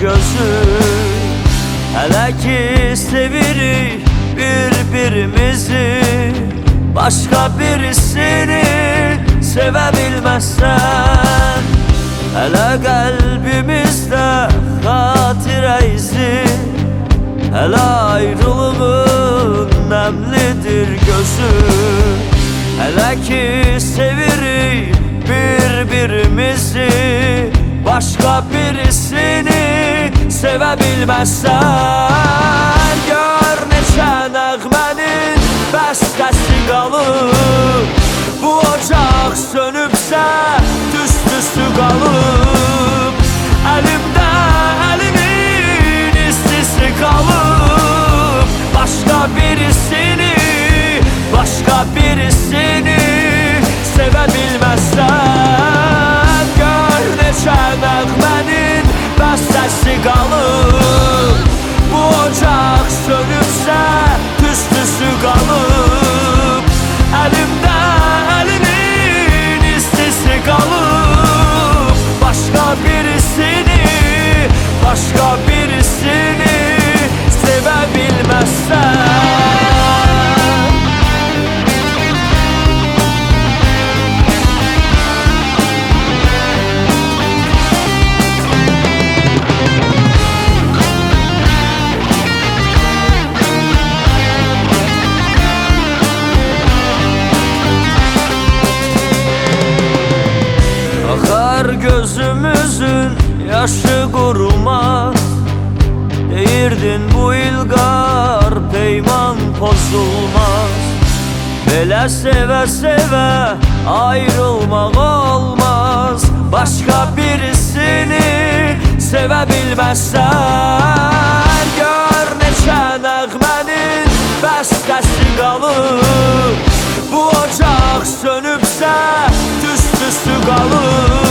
gözüm. Hələ ki sevirik bir-birimizi, başqa birisini sevə bilməzsən. Hələ qəlbimizdə xatirə izi, hələ ayrılığın nəmlidir gözüm. Hələ ki sevirik bir-birimizi, başqa birisini sevə bilməzsən. Gör neçə nəğmənin bəstəsi qalıb, bu ocaq sönübsə tüstüsü qalıb. Əlimdə əlimin istisi qalıb, başqa birisini sevə bilməzsən. Gör neçə nəğmənin bəstəsi qalıb, bu ocaq sönübsə tüstüsü qalıb. Əlimdə əlimin istisi qalıb, başqa birisini sevə bilməzsən. Gözümüzün yaşı qurumaz, deyirdin bu ilqar peyman pozulmaz. Belə sevə-sevə ayrılmaq olmaz, başqa birisini sevə bilməzsən. Gör neçə nəğmənin bəstəsi qalıb, bu ocaq sönübsə tüstüsü qalıb.